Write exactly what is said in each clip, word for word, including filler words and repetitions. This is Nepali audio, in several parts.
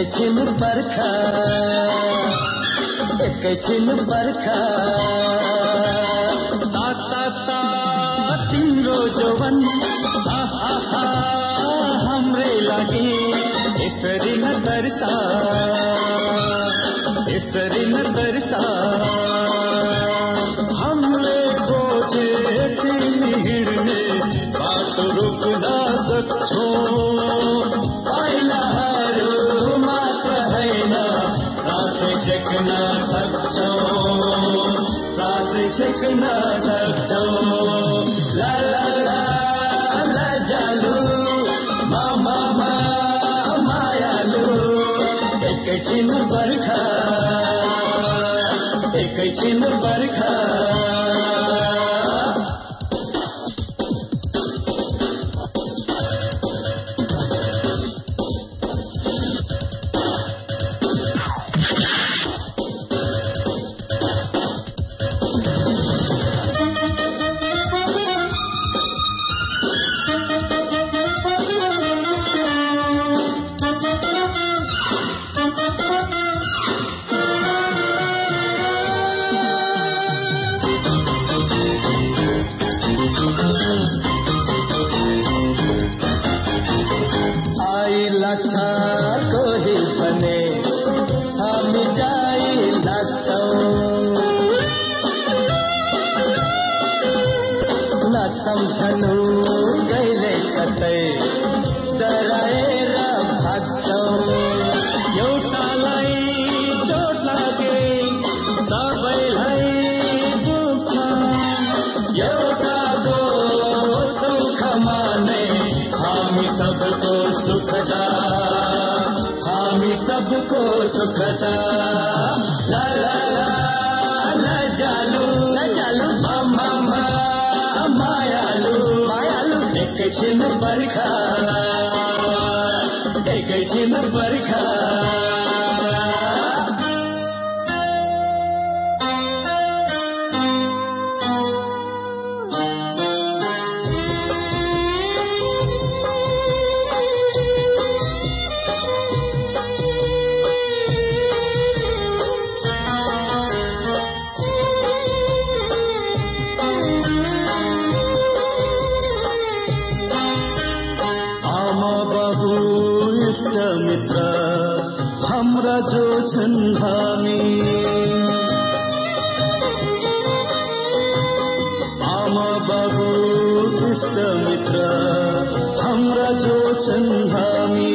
एकैछिन बर्खा एकैछिन बर्खा ता ता तिम्रो जौवन आहा हाम्रै लागि यसरी न दर्शा यसरी न दर्शा हमले खोजे तिमी हिँड्ने बाटो रोक्न सक्छौँ पाइलाहरू मात्र होइन साथै छेक्न सक्छौँ साथै छेक्न सक्छौँ ला ला ला लजालु मामा मायालु एकैछिन बर्खा एकैछिन बर्खा कोही भने हामी जाइ लाग्छौँ नसम्झनु कहिले कतै डराएर भाग्छौँ एउटालाई चोट लागे सबैलाई दुख्छ एउटाको सुखमा नै हामी सबको सुख छ हामी सबको सुख छ ला ला ला लजालु लजालु मामा मायालु मायालु एकैछिन बर्खा एकैछिन बर्खा मित्र हाम्रा जो छन् हामी आमा बाबु इष्ट मित्र हाम्रा जो छन् हामी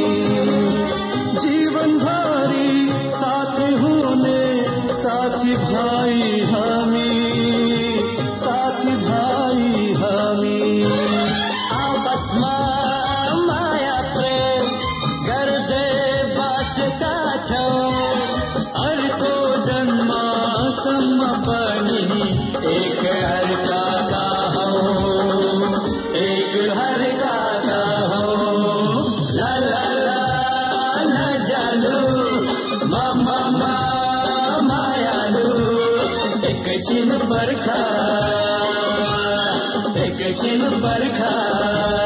जीवनभरि साथी हुने साथी भाइ हामी साथी भाइ हामी आपसमा अर्को जन्मसम्म पनि एक अर्काका हौ एक अर्काका हौ ला ला ला लजालु मामा मायालु एकैछिन बर्खा एकैछिन बर्खा